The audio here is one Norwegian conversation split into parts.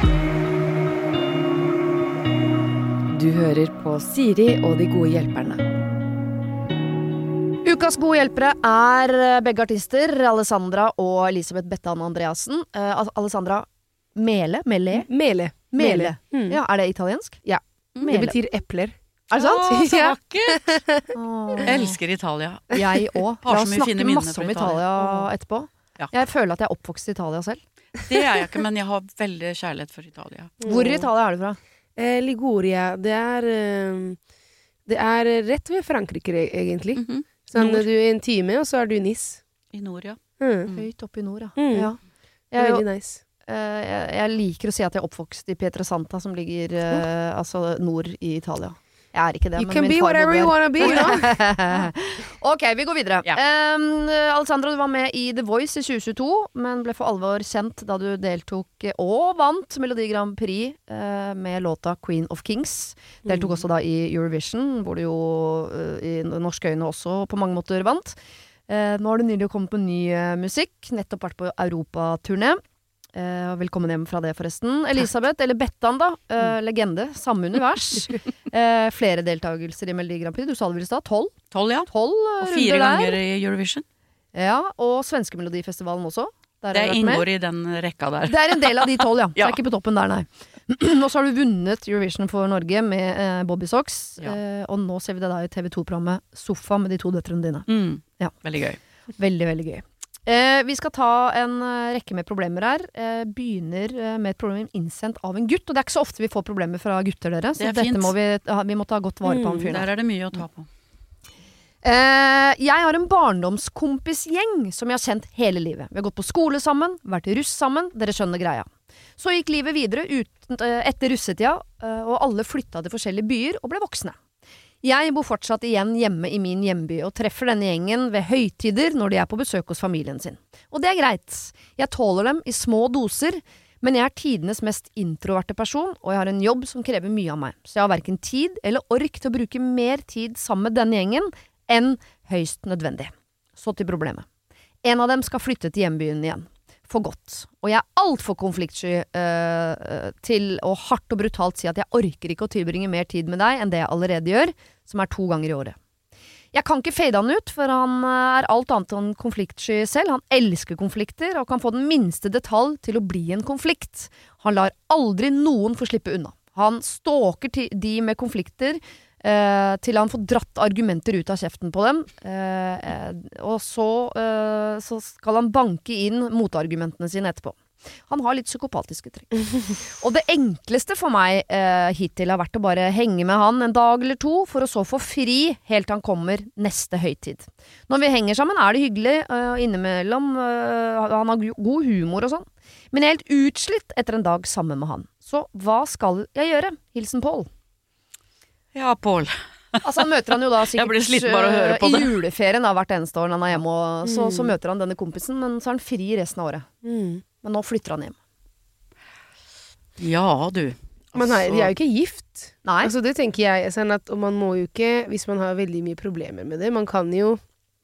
Du hører på Siri og de gode hjelperne. Ukas gode hjelpere begge artister, Alessandra og Elisabeth Bettan Andreassen. Alessandra Mele. Ja, det italiensk? Ja, det betyr epler. Det sant? Så vakkert. Jeg elsker Italia. Jeg også. La oss snakke masse om Italia etterpå. Ja. Jeg føler at jeg oppvokst i Italia selv. Det jeg ikke, men jeg har veldig kjærlighet for Italia. Hvor i Italia du fra? Liguria, det er rett ved Frankrike egentlig. Sånn, du en time, og så du i Nice. I nord, ja. Høyt oppe i nord, ja. Ja. Veldig nice. Jeg liker å si at jeg er oppvokst i Pietrasanta, som ligger altså nord i Italia. Jeg ikke det, you can be whatever you wanna be, you know? Ok, vi går videre. Ja. Alessandra, du var med i The Voice i 2022, men ble for alvor kjent da du deltok og vant Melodi Grand Prix med låta Queen of Kings. Deltok også da i Eurovision, hvor du jo i norske øyne også på mange måter vant. Nå har du nylig kommet på ny musikk, nettopp vært på Europaturné. Velkommen hjem fra det forresten. Elisabeth, eller Bettan da, legende, samme univers. Flere deltagelser i Melodi Grand Prix. Du sa det vel i stad, 12? 12, ja. 12 og 4 ganger i Eurovision. Ja, og Svenske Melodifestivalen også. Der det inngår i den rekka der. Det en del av de 12, ja. Ja. Det ikke på toppen der, nei. Og så har du vunnet Eurovision for Norge med Bobby Sox. Ja. Og nå ser vi det da i TV2-programmet Sofa med de 2 døtrene dine. Ja. Veldig gøy. Veldig, veldig gøy. Vi skal ta en rekke med problemer her. Begynner med et problem innsendt av en gutt. Og det ikke så ofte vi får problemer fra gutter, dere. Så dette må vi må ta godt vare på han fyren. Der det mye å ta på. Jeg har en barndomskompisgjeng som jeg har kjent hele livet. Vi har gått på skole sammen, vært russ sammen. Dere skjønner greia. Så gikk livet videre etter russetida, og alle flytta til forskjellige byer og ble voksne. Jeg bor fortsatt igjen hjemme i min hjemby og treffer denne gjengen ved høytider når de på besøk hos familien sin. Og det greit. Jeg tåler dem i små doser, men jeg tidenes mest introverte person, og jeg har en jobb som krever mye av meg. Så jeg har hverken tid eller ork til å bruke mer tid sammen med denne gjengen enn høyst nødvendig. Så til problemet. En av dem skal flytte til hjembyen igjen. For godt. Og jeg alt for konfliktsky til å hardt og brutalt si at jeg orker ikke å tilbringe mer tid med deg enn det jeg allerede gjør, som 2 ganger i året. Jeg kan ikke fade han ut, for han alt annet enn konfliktsky selv. Han elsker konflikter, og kan få den minste detalj til å bli en konflikt. Han lar aldri noen få slippe unna. Han stalker de med konflikter, til han får dratt argumenter ut av kjeften på dem, og så skal han banke inn motargumentene sine etterpå. Han har litt psykopatiske trekk. Og det enkleste for meg hittil har vært å bare henge med han en dag eller 2, for å så få fri helt til han kommer neste høytid. Når vi henger sammen det hyggelig, innimellom, han har god humor og sånn, men jeg helt utslitt etter en dag sammen med han. Så hva skal jeg gjøre? Hilsen Paul. Ja, Paul. Altså han møter han jo da Jeg blir sliten bare å høre på i det. juleferien da, hvert eneste år når han hjemme, og så møter han denne kompisen, men så han fri resten av året. Men nå flytter han hjem. Ja, du. Men nei, de jo ikke gift. Nei. Altså det tenker jeg, sånn at, og man må jo ikke, hvis man har veldig mye problemer med det, man kan jo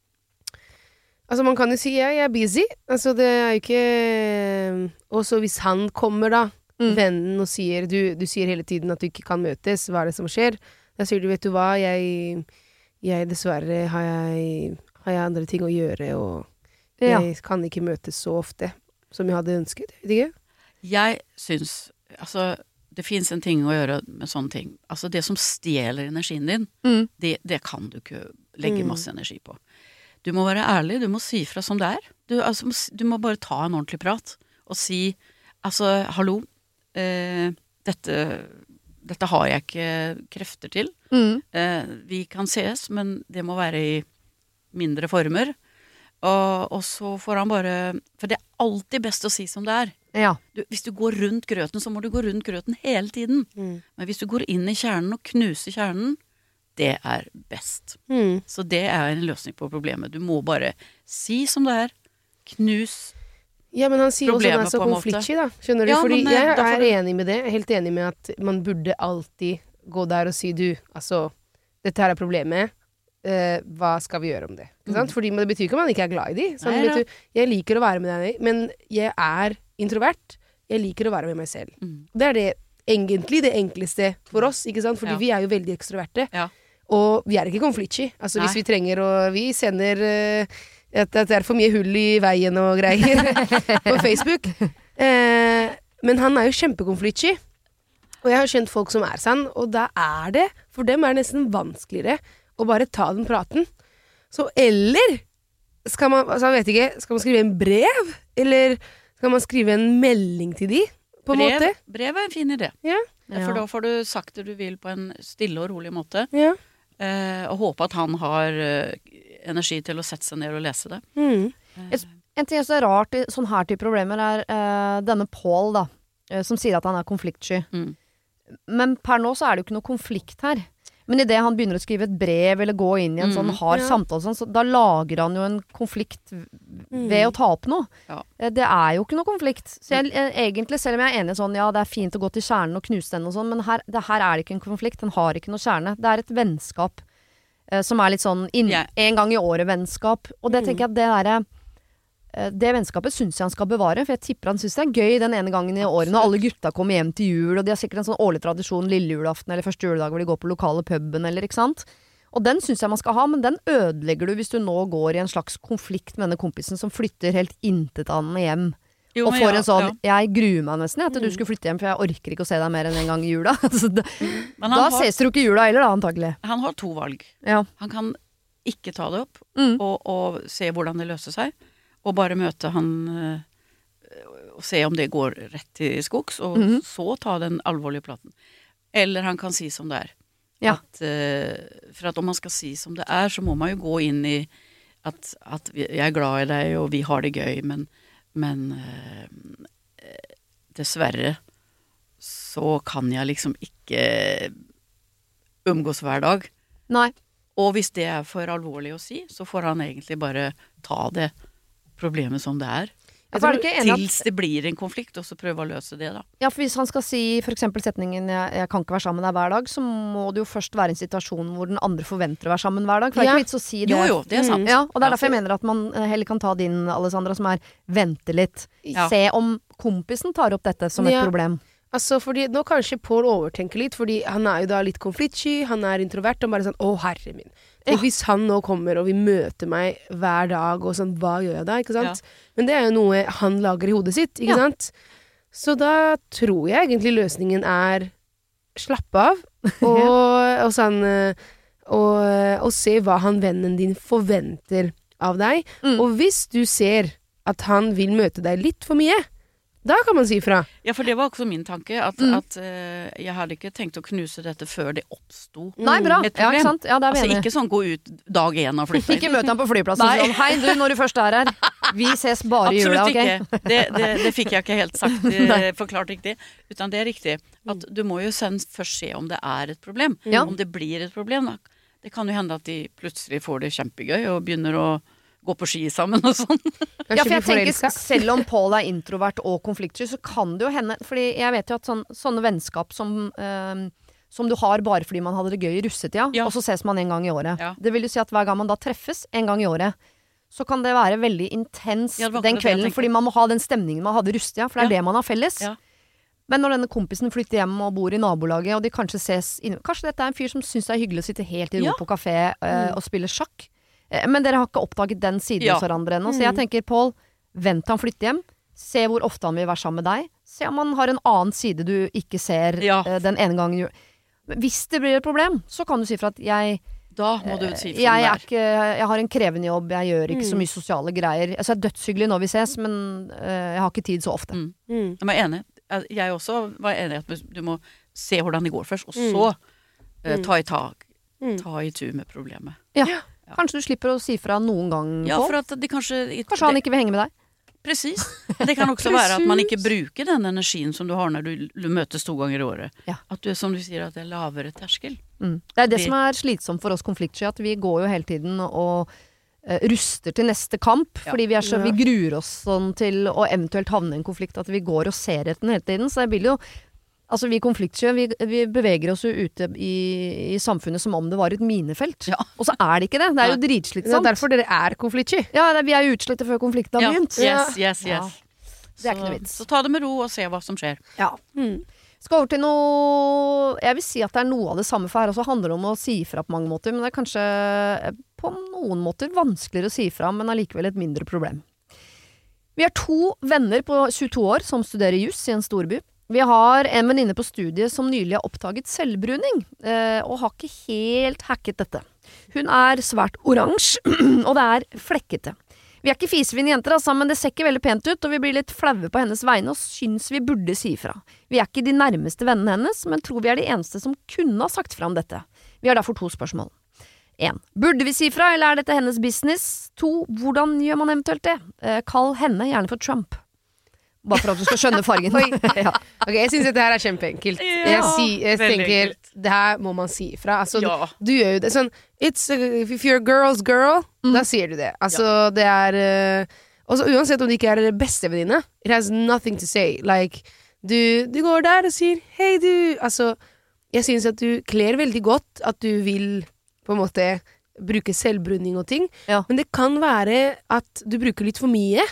si, ja, jeg busy. Altså det jo ikke, og så hvis han kommer da, vennen og sier, du sier hele tiden at du ikke kan møtes, hva det som skjer? Da sier du, vet du hva, jeg dessverre har jeg andre ting å gjøre, og jeg kan ikke møtes så ofte som jeg hadde ønsket, vet ikke? Jeg synes, altså, det finnes en ting å gjøre med sånne ting. Altså, det som stjeler energien din, det kan du ikke legge masse energi på. Du må være ærlig, du må si fra som det du må bare ta en ordentlig prat, og si, altså, hallo, dette har jeg ikke krefter til. Vi kan ses, men det må være i mindre former. Og så får han bare, for det alltid best å si som det Ja. Hvis du går rundt grøten, så må du gå rundt grøten hele tiden. Men hvis du går inn i kjernen og knuser kjernen, det best. Så det en løsning på problemet. Du må bare si som det knus Ja, men han sier også at han så konfliktsky da, skjønner du? Ja, fordi men, jeg enig med det, helt enig med at man burde alltid gå der og si, du, altså, dette her problemet, hva skal vi gjøre om det? Ikke sant? Fordi det betyr ikke at man ikke glad i de. Sånn, vet du, jeg liker å være med deg, men jeg introvert. jeg liker å være med meg selv. Det er det egentlig det enkleste for oss, ikke sant? Fordi vi er jo veldig ekstroverte. Ja. Og vi er ikke konfliktsky. Altså Nei. hvis vi trenger å Vi sender at det er for mye hull i veien og greier på Facebook. Men han er jo kjempekonfliktsky. Og jeg har kjent folk som er sånn, og da er det, for dem er det nesten vanskeligere å bare ta den praten. Så eller skal man, altså jeg vet ikke, skal man skrive en brev? Eller skal man skrive en melding til de, på en måte? Brev er en fin idé. Ja. For da får du sagt det du vil på en stille og rolig måte. Ja. Og håpe at han har energi til å sette seg ned og lese det. En ting som er rart i sånne her type problemer er denne Paul da, som sier at han er konfliktsky. Men per nå så er det jo ikke noe konflikt her. Men i det han begynner å skrive et brev eller gå inn i en sånn hard samtale, sånn, så da lager han jo en konflikt ved å ta opp noe. Ja. Det er jo ikke noe konflikt. Så jeg, egentlig, selv om jeg er enig sånn, ja, det er fint å gå til kjernen og knuse den og sånn, men her er det ikke en konflikt. Den har ikke noe kjerne. Det er et vennskap som er litt sånn en gang i året vennskap. Og det tenker jeg at det vennskapet synes jeg han skal bevare, for jeg tipper han synes det er gøy den ene gangen i året når alle gutta kommer hjem til jul, og de har sikkert en sånn årlig tradisjon lille julaften eller første juledag hvor de går på lokale puben, eller ikke sant? Og den synes jeg man skal ha, men den ødelegger du hvis du nå går i en slags konflikt med denne kompisen som flytter helt intetanende hjem. Jo, og får en sånn, jeg gruer meg nesten at du skulle flytte hjem, for jeg orker ikke å se deg mer enn en gang i jula. Så da ses du ikke i jula heller da, antagelig. Han har 2 valg. Ja. Han kan ikke ta det opp og se hvordan det løser seg. Og bare møte han og se om det går rett til skogs, og så ta den alvorlige praten. Eller han kan si som det er. Ja. For at om man skal si som det er, så må man jo gå inn i at jeg er glad i deg, og vi har det gøy, men dessverre så kan jeg liksom ikke umgås hver dag. Nei. Og hvis det er for alvorlig å si, så får han egentlig bare ta det problemet som det er. Tils det blir en konflikt, og så prøve å løse det da. Ja, for hvis han skal si for eksempel setningen jeg kan ikke være sammen med deg hver dag, så må det jo først være en situasjon hvor den andre forventer å være sammen hver dag. For det er ikke vits å si det. Jo, det er sant. Ja, og det er derfor jeg mener at man heller kan ta din, Alessandra, som er vente litt. Se om kompisen tar opp dette som et problem. Altså, fordi nå kanskje Paul overtenker litt, fordi han er jo da litt konfliktsky, han er introvert, og bare sånn, herre min. Hvis han nå kommer og vil møte meg hver dag, og sånn, hva gjør jeg da, ikke sant? Ja. Men det er jo noe han lager i hodet sitt, ikke sant? Så da tror jeg egentlig løsningen er slappe av, og sånn, og se hva vennen din forventer av deg. Og hvis du ser at han vil møte deg litt for mye, da kan man si fra. Ja, for det var også min tanke, at jeg hadde ikke tenkt å knuse dette før det oppstod. Nei, bra. Et problem. Ja, ikke sant? Ja, det er vi altså, ikke sånn gå ut dag 1 og flytte. Ikke møte ham på flyplassen og sånn, hei du, når du først er her. Vi ses bare i jula, ok? Absolutt ikke. Det fikk jeg ikke helt sagt, forklart riktig. Utan det er riktig. At du må jo først se om det er et problem. Om det blir et problem. Det kan jo hende at de plutselig får det kjempegøy og begynner å gå på ski sammen og sånn. Ja, for jeg tenker, selv om Paul er introvert og konfliktsky, så kan det jo hende, fordi jeg vet jo at sånne vennskap som du har bare fordi man hadde det gøy i russetida, og så ses man en gang i året. Ja. Det vil jo si at hver gang man da treffes en gang i året, så kan det være veldig intens den kvelden, fordi man må ha den stemningen man hadde i russetida, for det er det man har felles. Ja. Men når denne kompisen flytter hjem og bor i nabolaget, og de kanskje ses kanskje dette er en fyr som synes det er hyggelig å sitte helt i ro på kafé og spille sjakk. Men dere har ikke oppdaget den siden hos hverandre ennå. Så jeg tenker, Paul, vent til han flytter hjem. Se hvor ofte han vil være sammen med deg. Se om han har en annen side du ikke ser den ene gangen. Hvis det blir et problem, så kan du si for at da må du si for jeg har en krevende jobb, jeg gjør ikke så mye sosiale greier. Altså, det er dødshyggelig når vi ses, men jeg har ikke tid så ofte. Jeg var enig. Jeg også var enig at du må se hvordan det går først, og så ta i tur med problemet. Ja. Kanskje du slipper å si fra noen gang, Paul? Ja, for at de kanskje han ikke vil henge med deg? Precis. Det kan også være at man ikke bruker den energien som du har når du møtes 2 ganger i året. Ja. At du, som du sier, at det er lavere terskel. Det er det som er slitsomt for oss konfliktsky, at vi går jo hele tiden og ruster til neste kamp, fordi vi gruer oss sånn til å eventuelt havne i en konflikt, at vi går og ser etter den hele tiden. Så jeg vil jo altså vi konfliktsky, vi beveger oss jo ute i samfunnet som om det var et minefelt. Ja. Og så er det ikke det. Det er jo dritslitsomt. Det er derfor dere er konfliktsky. Ja, vi er jo utslette før konflikten har begynt. Yes. Det er ikke noe vits. Så ta det med ro og se hva som skjer. Ja. Skal over til noe. Jeg vil si at det er noe av det samme, for her også handler det om å si ifra på mange måter, men det er kanskje på noen måter vanskeligere å si ifra, men allikevel et mindre problem. Vi har 2 venner på 22 år som studerer juss i en storby. Vi har en venninne på studiet som nylig har oppdaget selvbruning, og har ikke helt hacket dette. Hun er svært oransje, og det er flekkete. Vi er ikke fisefine jenter, altså, men det ser ikke veldig pent ut, og vi blir litt flaue på hennes vegne og syns vi burde si ifra. Vi er ikke de nærmeste vennene hennes, men tror vi er de eneste som kunne ha sagt fra om dette. Vi har derfor 2 spørsmål. 1. Burde vi si fra, eller er dette hennes business? 2. Hvordan gjør man eventuelt det? Kall henne gjerne for Trump. Bare for at du skal skjønne fargen. Ja. Ok, jeg synes dette her er kjempeenkelt. Ja, jeg tenker, det her må man si ifra. Altså, du gjør jo det sånn, if you're a girl's girl, da sier du det. Altså, det er også, uansett om det ikke er det beste venninne, it has nothing to say. Like, du går der og sier, hei du. Altså, jeg synes at du kler veldig godt at du vil på en måte bruke selvbruning og ting, men det kan være at du bruker litt for mye.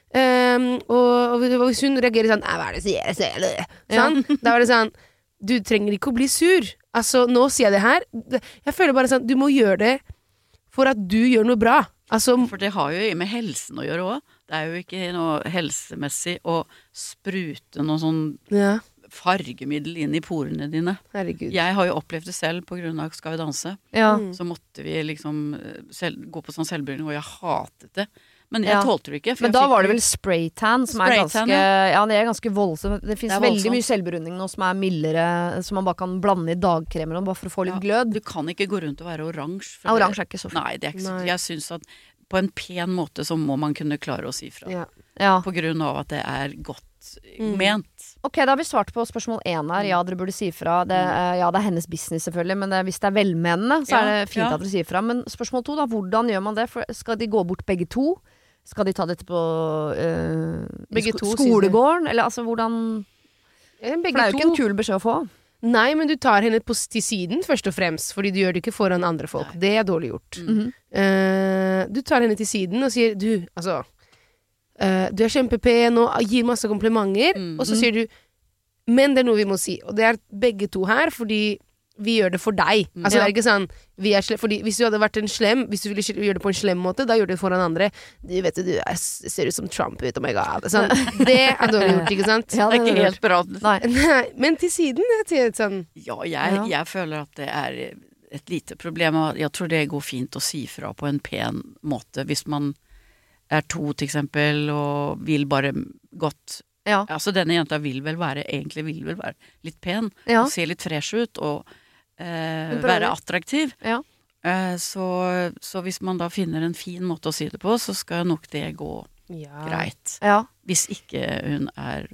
Og hvis hun reagerer sånn, hva er det jeg sier det? Sånn, da var det sånn, du trenger ikke å bli sur. Altså, nå sier jeg det her. Jeg føler bare sånn, du må gjøre det for at du gjør noe bra. Altså, for det har jo med helsen å gjøre også. Det er jo ikke noe helsemessig å sprute noe sånn fargemiddel inn i porene dine. Herregud. Jeg har jo opplevd det selv på grunn av Skal vi danse. Så måtte vi liksom gå på sånn selvbruning, og jeg hatet det. Men jeg tålte det ikke. Men da var det vel spraytan, som er ganske, det er ganske voldsomt. Det finnes veldig mye selvbruning nå som er mildere, som man bare kan blande i dagkremer bare for å få litt glød. Du kan ikke gå rundt og være oransje. Oransje er ikke så fint. Nei, det er ikke så. Jeg synes at på en pen måte så må man kunne klare å si fra. På grunn av at det er godt ment. Ok, da har vi svart på spørsmål 1 her. Ja, dere burde si fra. Det er hennes business selvfølgelig, men hvis det er velmenende, så er det fint at dere sier fra. Men spørsmål 2 da, hvordan gjør man det? For skal de gå bort begge to? Skal de ta dette på skolegården? Eller altså, hvordan For det er jo ikke en kul beskjed å få. Nei, men du tar henne til siden først og fremst, fordi du gjør det ikke foran andre folk. Det er dårlig gjort. Du tar henne til siden og sier, du er kjempepen og gir masse komplimenter, og så sier du, men det er noe vi må si. Og det er begge to her, fordi vi gjør det for deg. Altså det er ikke sånn fordi hvis du hadde vært en slem, hvis du ville gjøre det på en slem måte, da gjør du det foran andre. Du vet du ser ut som Trump ut, oh my god sånn, det er dårlig gjort, ikke sant? Det er ikke helt bra. Nei, men til siden sånn. Jeg føler at det er et lite problem, og jeg tror det går fint å si fra på en pen måte hvis man er 2 til eksempel og vil bare godt. Altså denne jenta vil vel være litt pen og se litt fresh ut og være attraktiv. Så hvis man da finner en fin måte å si det på, så skal nok det gå greit. Hvis ikke hun er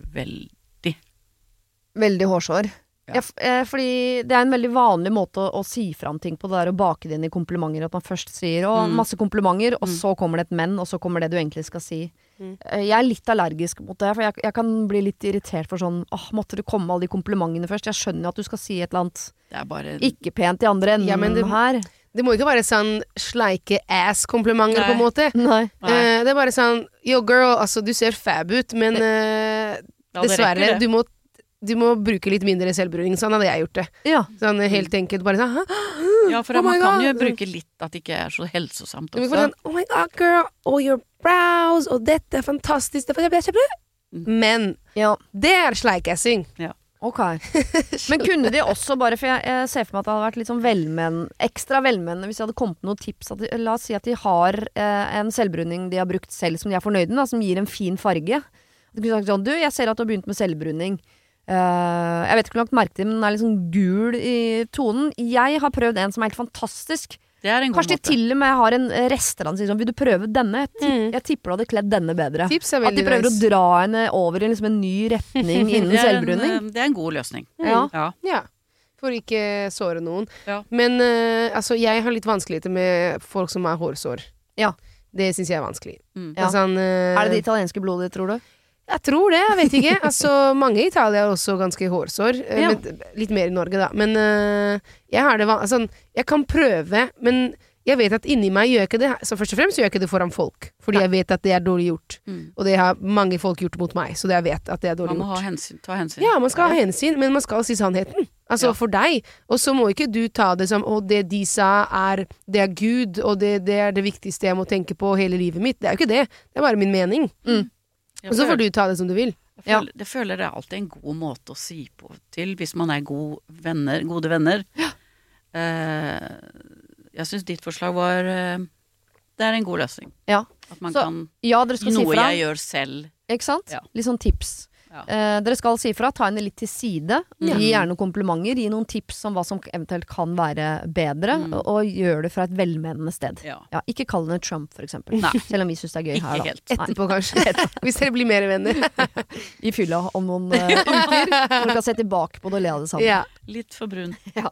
veldig hårsår. Fordi det er en veldig vanlig måte å si fra om ting på, det er å bake det inn i komplimenter, at man først sier masse komplimenter, og så kommer det et men, og så kommer det du egentlig skal si. Jeg er litt allergisk mot det, for jeg kan bli litt irritert for sånn, måtte det komme alle de komplimentene først? Jeg skjønner at du skal si et eller annet ikke pent i andre enden her. Det må ikke være sånn sleike ass-komplimenter på en måte. Nei. Det er bare sånn, yo girl, altså du ser fab ut, men dessverre, du må bruke litt mindre selvbruning. Sånn hadde jeg gjort det. Sånn helt enkelt bare sånn for man kan jo bruke litt at det ikke er så helsesamt også. Sånn, oh my god girl, all your brows, og dette er fantastisk. Men det er sleikassing. Ok. Men kunne de også bare, for jeg ser for meg at det hadde vært litt sånn ekstra velmenende hvis de hadde kommet med noen tips. La oss si at de har en selvbruning de har brukt selv som de er fornøyde med, som gir en fin farge. De kunne sagt sånn, du, jeg ser at du har begynt med selvbruning. Jeg vet ikke om du har lagt merke til, men den er litt sånn gul i tonen. Jeg har prøvd en som er helt fantastisk. Det er en god måte. Kanskje de til og med har en restaurant som sier sånn, vil du prøve denne? Jeg tipper du hadde kledd denne bedre. At de prøver å dra henne over i liksom en ny retning innen selvbruning. Det er en god løsning. Ja. For ikke såre noen. Men altså, jeg har litt vanskeligheter med folk som har hårsår. Det synes jeg er vanskelig. Sånn, er det det italienske blodet, tror du? Jeg tror det, jeg vet ikke. Altså, mange i Italia har også ganske hårsår. Men, litt mer i Norge da. Men jeg har det sånn, jeg kan prøve, men jeg vet at inni meg gjør jeg ikke det, så først og fremst gjør jeg ikke det foran folk, fordi jeg vet at det er dårlig gjort, og det har mange folk gjort mot meg, så jeg vet at det er dårlig gjort. Man må ta hensyn. Ja, man skal ha hensyn, men man skal si sannheten. Altså for deg, og så må ikke du ta det som, det de sa det er Gud, og det er det viktigste jeg må tenke på hele livet mitt. Det er jo ikke det, det er bare min mening. Og så får du ta det som du vil. Jeg føler det er alltid en god måte å si på til, hvis man er gode venner. Jeg synes ditt forslag var, det er en god løsning. Ja. At man Så, kan, dere skal si noe fra. jeg gjør selv. Ikke sant? Ja. Litt sånn tips. Ja. Dere skal si fra, ta henne litt til side, gi gjerne komplimenter, gi noen tips om hva som eventuelt kan være bedre, og gjør det fra et velmenende sted. Ja. Ja, ikke kall henne Trump, for eksempel. Nei. Selv om vi synes det er gøy Ikke her, da. helt. Etterpå kanskje, hvis dere blir mer venner. I fylla om noen uker. Dere kan se tilbake på det og le av det sammen. Ja. Litt for brun. Ja.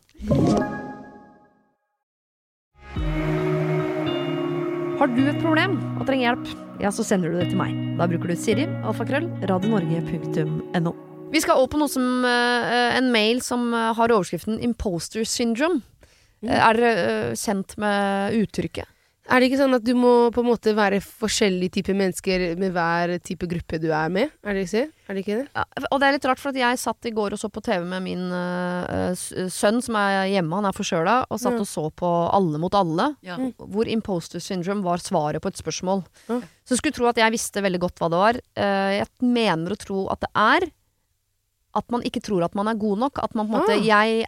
Har du et problem og trenger hjelp, ja, så sender du det til meg. Da bruker du Siri, alfakrøll, radionorge.no. Vi skal over på noe som en mail som har overskriften Imposter Syndrome. Er dere kjent med uttrykket? Er det ikke sånn at du må på en måte være forskjellige typer mennesker med hver type gruppe du er med? Er det ikke det? Ja, og det er litt rart, for at jeg satt i går og så på TV med min sønn som er hjemme, han er forkjøla, og satt og så på Alle mot alle, hvor imposter syndrome var svaret på et spørsmål. Så jeg skulle tro at jeg visste veldig godt hva det var. Jeg mener å tro at det er at man ikke tror at man er god nok, at man på en måte, jeg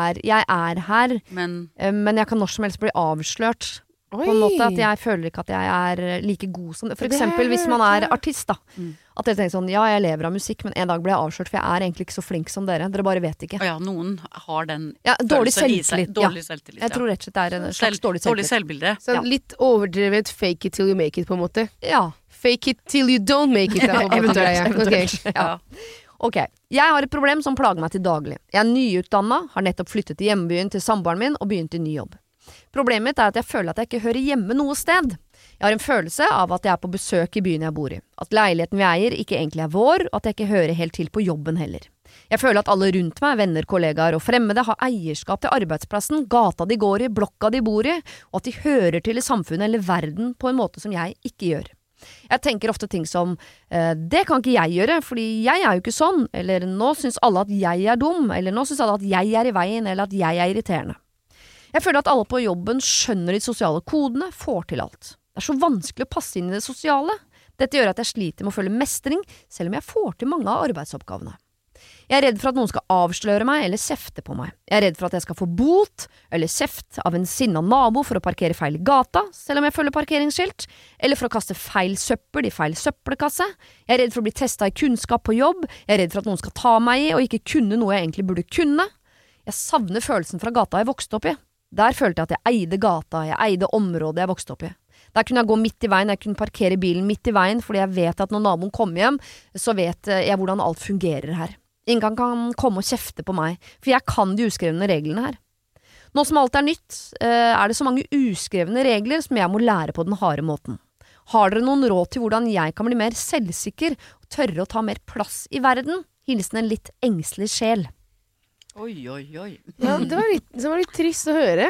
er her, men jeg kan når som helst bli avslørt. På en måte at jeg føler ikke at jeg er like god som det. For eksempel hvis man er artist da. At dere tenker sånn, ja, jeg lever av musikk, men en dag blir jeg avslørt, for jeg er egentlig ikke så flink som dere. Dere bare vet ikke. Ja, noen har den dårlig følelsen selvtillit. selvtillit. Jeg tror rett og slett det er en slags dårlig Dårlig selvtillit. selvbilde. Så litt overdrevet fake it till you make it på en måte. Ja. Fake it till you don't make it. Eventuelt. Okay. Ja. Ok, jeg har et problem som plager meg til daglig. Jeg er nyutdannet, har nettopp flyttet til hjembyen til samboeren min og begynt i ny jobb. Problemet mitt er at jeg føler at jeg ikke hører hjemme noe sted. Jeg har en følelse av at jeg er på besøk i byen jeg bor i. At leiligheten vi eier ikke egentlig er vår, og at jeg ikke hører helt til på jobben heller. Jeg føler at alle rundt meg, venner, kollegaer og fremmede, har eierskap til arbeidsplassen, gata de går i, blokka de bor i, og at de hører til i samfunnet eller verden på en måte som jeg ikke gjør. Jeg tenker ofte ting som, det kan ikke jeg gjøre, fordi jeg er jo ikke sånn, eller nå synes alle at jeg er dum, eller nå synes alle at jeg er i veien, eller at jeg er irriterende. Jeg føler at alle på jobben skjønner de sosiale kodene, får til alt. Det er så vanskelig å passe inn i det sosiale. Dette gjør at jeg sliter med å føle mestring, selv om jeg får til mange av arbeidsoppgavene. Jeg er redd for at noen skal avsløre meg eller kjefte på meg. Jeg er redd for at jeg skal få bot eller kjeft av en sinna nabo for å parkere feil i gata, selv om jeg følger parkeringsskilt, eller for å kaste feil søppel i feil søppelkasse. Jeg er redd for å bli testet i kunnskap på jobb. Jeg er redd for at noen skal ta meg i og ikke kunne noe jeg egentlig burde kunne. Jeg savner følelsen fra gata jeg vokste opp i. Der følte jeg at jeg eide gata, jeg eide området jeg vokste opp i. Der kunne jeg gå midt i veien, jeg kunne parkere bilen midt i veien, fordi jeg vet at når naboen kommer hjem, så vet jeg hvordan alt fungerer her. Ingen kan komme og kjefte på meg, for jeg kan de uskrevne reglene her. Nå som alt er nytt, er det så mange uskrevne regler som jeg må lære på den harde måten. Har dere noen råd til hvordan jeg kan bli mer selvsikker og tørre å ta mer plass i verden? Hilsen en litt engstelig sjel. Oi. Ja, det var litt trist å høre.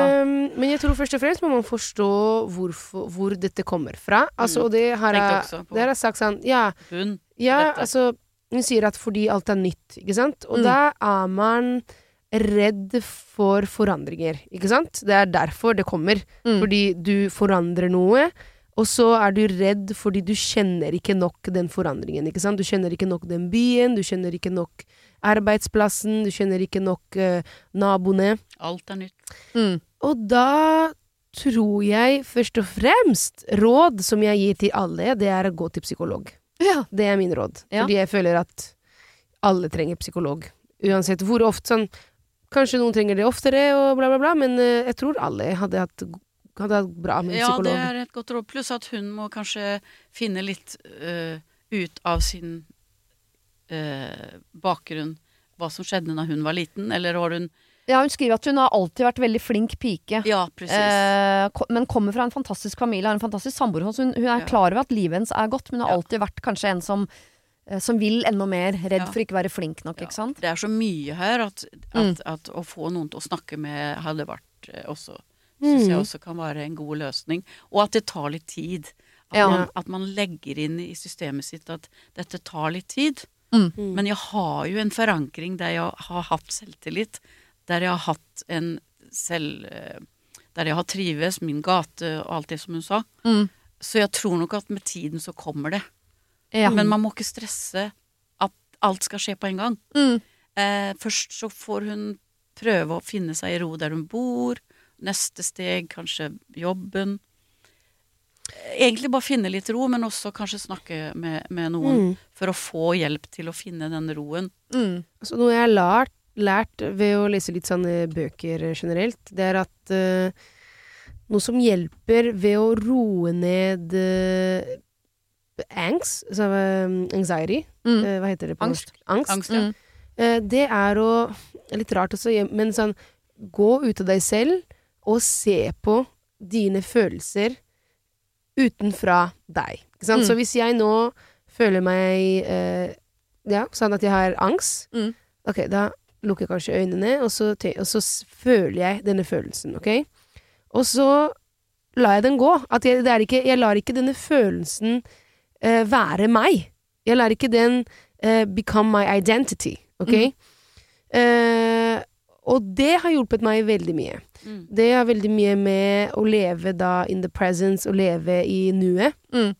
Men jeg tror først og fremst må man forstå hvor dette kommer fra. Altså, og det har jeg sagt sånn, altså, hun sier at fordi alt er nytt, ikke sant? Og da er man redd for forandringer, ikke sant? Det er derfor det kommer. Fordi du forandrer noe, og så er du redd fordi du kjenner ikke nok den forandringen, ikke sant? Du kjenner ikke nok den byen, du kjenner ikke nok arbeidsplassen, du kjenner ikke nok naboene. Alt er nytt. Og da tror jeg først og fremst råd som jeg gir til alle, det er å gå til psykolog. Ja. Det er min råd. Fordi jeg føler at alle trenger psykolog. Uansett hvor ofte sånn, kanskje noen trenger det oftere og bla bla bla, men jeg tror alle hadde hatt bra med psykolog. Ja, det er et godt råd. Pluss at hun må kanskje finne litt ut av sin bakgrunn, hva som skjedde når hun var liten, eller har hun... Ja, hun skriver at hun har alltid vært veldig flink pike. Ja, precis. Men kommer fra en fantastisk familie, har en fantastisk samboer. Hun er klar over at livet hennes er godt, men hun har alltid vært kanskje en som vil enda mer, redd for ikke være flink nok, ikke sant? Det er så mye her at å få noen til å snakke med hadde vært også synes jeg også kan være en god løsning. Og at det tar litt tid. At man legger inn i systemet sitt at dette tar litt tid. Men jeg har jo en forankring der jeg har hatt selvtillit, der jeg har hatt der jeg har trives, min gate og alt det som hun sa. Så jeg tror nok at med tiden så kommer det. Men man må ikke stresse at alt skal skje på en gang. Først så får hun prøve å finne seg i ro der hun bor. Neste steg, kanskje jobben. Egentlig bare finne litt ro, men også kanskje snakke med noen for å få hjelp til å finne den roen. Så noe jeg har lært ved å lese litt sånne bøker generelt, det er at noe som hjelper ved å roe ned anxiety, hva heter det på norsk? Angst, ja. Det er litt rart også, men sånn, gå ut av deg selv og se på dine følelser utenfra deg. Ikke sant? Så hvis jeg nå føler meg sånn at jeg har angst, ok, da lukker jeg kanskje øynene, og så føler jeg denne følelsen, ok? Og så lar jeg den gå. At jeg lar ikke denne følelsen være meg. Jeg lar ikke den become my identity, ok? Og det har hjulpet meg veldig mye. Det har veldig mye med å leve da in the presence, og leve i nuet.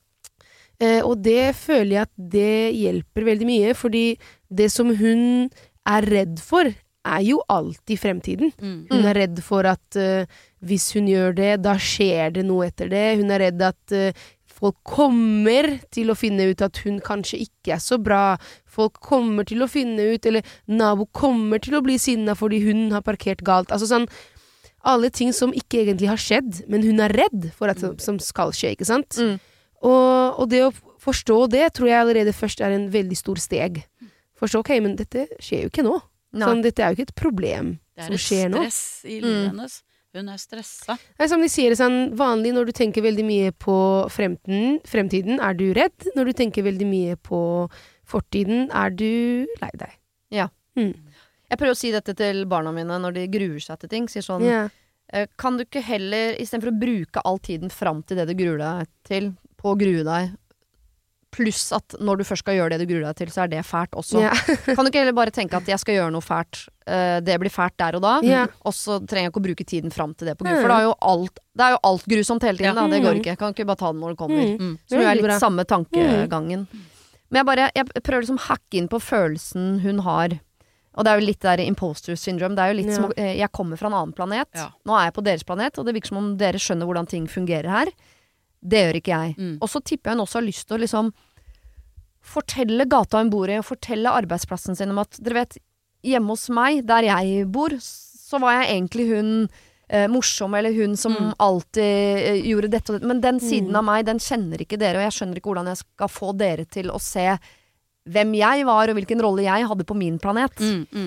Og det føler jeg at det hjelper veldig mye, fordi det som hun er redd for, er jo alltid fremtiden. Hun er redd for at hvis hun gjør det, da skjer det noe etter det. Hun er redd at folk kommer til å finne ut at hun kanskje ikke er så bra. Folk kommer til å finne ut, eller nabo kommer til å bli sinna fordi hun har parkert galt. Altså sånn, alle ting som ikke egentlig har skjedd, men hun er redd for at som skal skje, ikke sant? Og det å forstå det, tror jeg allerede først er en veldig stor steg. Forstå, ok, men dette skjer jo ikke nå. Sånn, dette er jo ikke et problem som skjer nå. Det er et stress i livet hennes. Hun er stressa. Det er som de sier, sånn, vanlig når du tenker veldig mye på fremtiden, er du redd. Når du tenker veldig mye på fortiden, er du lei deg. Ja. Jeg prøver å si dette til barna mine når de gruer seg til ting. Sier sånn, kan du ikke heller, i stedet for å bruke all tiden fram til det du gruer deg til, på å grue deg, pluss at når du først skal gjøre det du gruer deg til, så er det fælt også. Kan du ikke heller bare tenke at jeg skal gjøre noe fælt, det blir fælt der og da, og så trenger jeg ikke å bruke tiden fram til det på grunn, for det er jo alt grusomt hele tiden, da. Det går ikke. Jeg kan ikke bare ta det når det kommer. Så det er litt samme tankegangen. Men jeg prøver liksom å hacke inn på følelsen hun har, og det er jo litt der imposter syndrome. Det er jo litt som jeg kommer fra en annen planet. Nå er jeg på deres planet, og det virker som om dere skjønner hvordan ting fungerer her. Det gjør ikke jeg. Og så tipper jeg hun også har lyst til å liksom fortelle gata hun bor i, og fortelle arbeidsplassen sin om at, dere vet, hjemme hos meg, der jeg bor, så var jeg egentlig hun morsom, eller hun som alltid gjorde dette og dette. Men den siden av meg, den kjenner ikke dere, og jeg skjønner ikke hvordan jeg skal få dere til å se hvem jeg var, og hvilken rolle jeg hadde på min planet.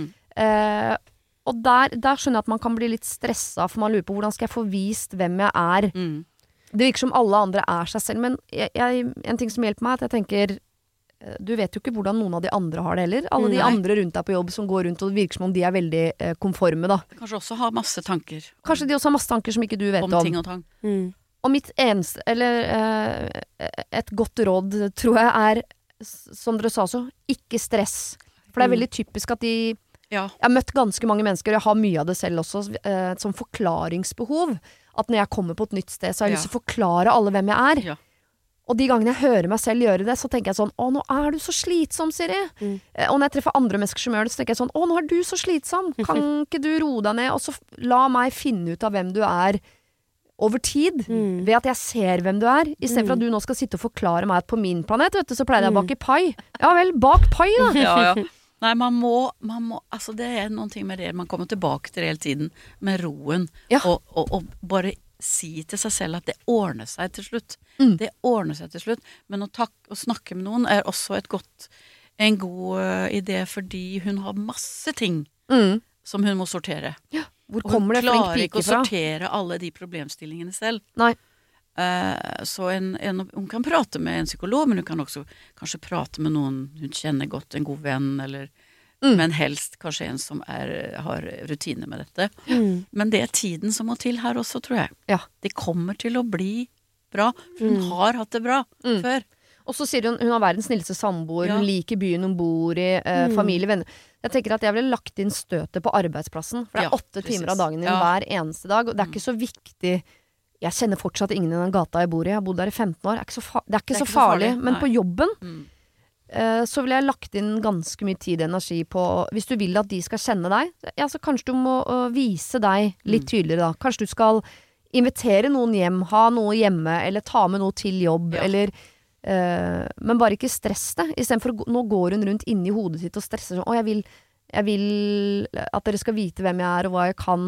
Og der skjønner jeg at man kan bli litt stresset, for man lurer på hvordan skal jeg få vist hvem jeg er. Det virker som alle andre er seg selv, men en ting som hjelper meg er at jeg tenker, du vet jo ikke hvordan noen av de andre har det heller. Alle de andre rundt deg på jobb som går rundt, og det virker som om de er veldig konforme da. Kanskje også har masse tanker. Kanskje de også har masse tanker som ikke du vet om. Om ting og tang. Og mitt eneste, eller et godt råd, tror jeg er, som dere sa så, ikke stress. For det er veldig typisk at jeg har møtt ganske mange mennesker, og jeg har mye av det selv også, som forklaringsbehov. At når jeg kommer på et nytt sted, så har jeg lyst til å forklare alle hvem jeg er. Og de gangene jeg hører meg selv gjøre det, så tenker jeg sånn, nå er du så slitsom, Siri. Og når jeg treffer andre mennesker som gjør det, så tenker jeg sånn, nå er du så slitsom. Kan ikke du roe deg ned, og så la meg finne ut av hvem du er over tid, ved at jeg ser hvem du er, i stedet for at du nå skal sitte og forklare meg at på min planet, vet du, så pleide jeg å bake pai. Ja vel, bak pai da. Nei, man må, altså det er noen ting med det, man kommer tilbake til det hele tiden, med roen, og bare si til seg selv at det ordner seg til slutt. Det ordner seg til slutt, men å snakke med noen er også en god idé, fordi hun har masse ting som hun må sortere. Hvor kommer det flink pike fra? Hun klarer ikke å sortere alle de problemstillingene selv. Nei. Så hun kan prate med en psykolog, men hun kan også kanskje prate med noen hun kjenner godt, en god venn, eller men helst kanskje en som har rutine med dette. Men det tiden som må til her også, tror jeg. Ja. Det kommer til å bli bra, for hun har hatt det bra før. Og så sier hun har verdens snilleste samboer, hun liker byen hun bor i, familie, venner. Jeg tenker at jeg ville lagt inn støtet på arbeidsplassen, for det er 8 timer av dagen din hver eneste dag, og det er ikke så viktig. Jeg kjenner fortsatt ingen i den gata jeg bor i. Jeg har bodd der i 15 år. Det er ikke så farlig. Men på jobben så ville jeg lagt inn ganske mye tid og energi på, hvis du vil at de skal kjenne deg, ja, så kanskje du må vise deg litt tydeligere da. Kanskje du skal invitere noen hjem, ha noe hjemme, eller ta med noe til jobb, eller men bare ikke stress det. I stedet for nå går hun rundt inni hodet sitt og stresser sånn, jeg vil at dere skal vite hvem jeg er og hva jeg kan,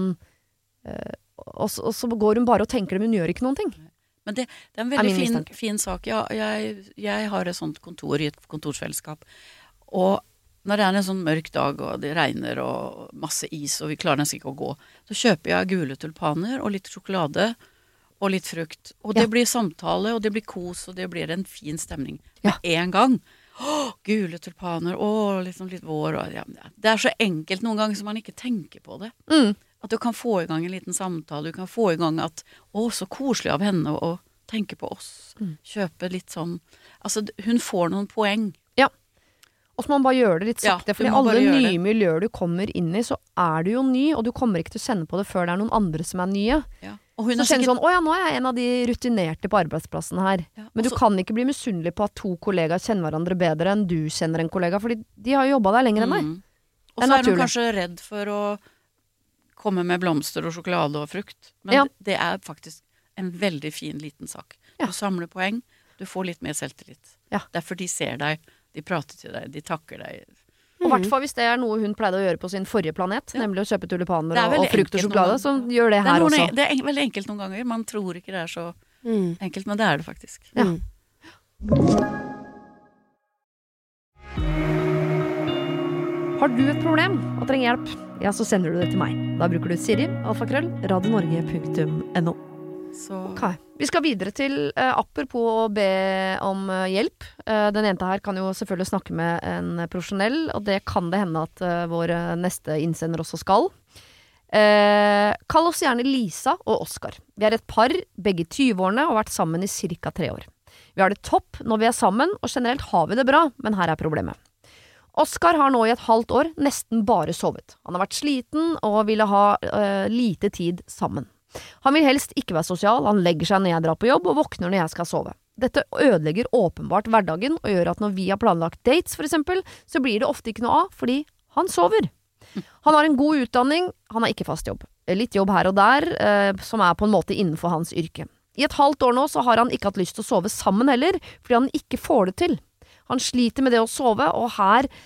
og så går hun bare og tenker det, men hun gjør ikke noen ting. Men det er en veldig fin sak. Jeg har et sånt kontor i et kontorsfellesskap, og når det er en sånn mørk dag og det regner og masse is og vi klarer nesten ikke å gå, så kjøper jeg gule tulpaner og litt sjokolade og litt frukt, og det blir samtale, og det blir kos, og det blir en fin stemning med en gang. Gule tulpaner, liksom litt vår, det er så enkelt noen ganger som man ikke tenker på det. At du kan få i gang en liten samtale, du kan få i gang at, så koselig av henne å tenke på oss, kjøpe litt sånn, altså hun får noen poeng. Ja. Og så må man bare gjøre det litt sakte, for i alle nye miljøer du kommer inn i, så er du jo ny, og du kommer ikke til å kjenne på det før det er noen andre som er nye. Ja. Og hun så kjenner sånn, nå er jeg en av de rutinerte på arbeidsplassen her. Ja, men du kan ikke bli misunnelig på at 2 kollegaer kjenner hverandre bedre enn du kjenner en kollega, fordi de har jo jobbet der lenger enn deg. Og så er hun kanskje redd for å komme med blomster og sjokolade og frukt. Men det er faktisk en veldig fin liten sak. Du samler poeng, du får litt mer selvtillit. Derfor de ser deg, de prater til deg, de takker deg. Og i hvert fall hvis det er noe hun pleide å gjøre på sin forrige planet, nemlig å kjøpe tulipaner og frukt og sjokolade, så gjør det her også. Det er veldig enkelt noen ganger. Man tror ikke det er så enkelt, men det er det faktisk. Ja. Har du et problem og trenger hjelp, ja, så sender du det til meg. Da bruker du Siri, alfakrøll, radionorge.no. Ok, vi skal videre til apropos å be om hjelp. Den jenta her kan jo selvfølgelig snakke med en profesjonell, og det kan det hende at vår neste innsender også skal. Kall oss gjerne Lisa og Oskar. Vi er et par, begge 20-årene, og har vært sammen i cirka 3 år. Vi har det topp når vi er sammen, og generelt har vi det bra, men her er problemet. Oskar har nå i et halvt år nesten bare sovet. Han har vært sliten og ville ha lite tid sammen. Han vil helst ikke være sosial, han legger seg når jeg drar på jobb og våkner når jeg skal sove. Dette ødelegger åpenbart hverdagen og gjør at når vi har planlagt dates for eksempel, så blir det ofte ikke noe av fordi han sover. Han har en god utdanning, han har ikke fast jobb. Litt jobb her og der, som er på en måte innenfor hans yrke. I et halvt år nå så har han ikke hatt lyst til å sove sammen heller, fordi han ikke får det til. Han sliter med det å sove, og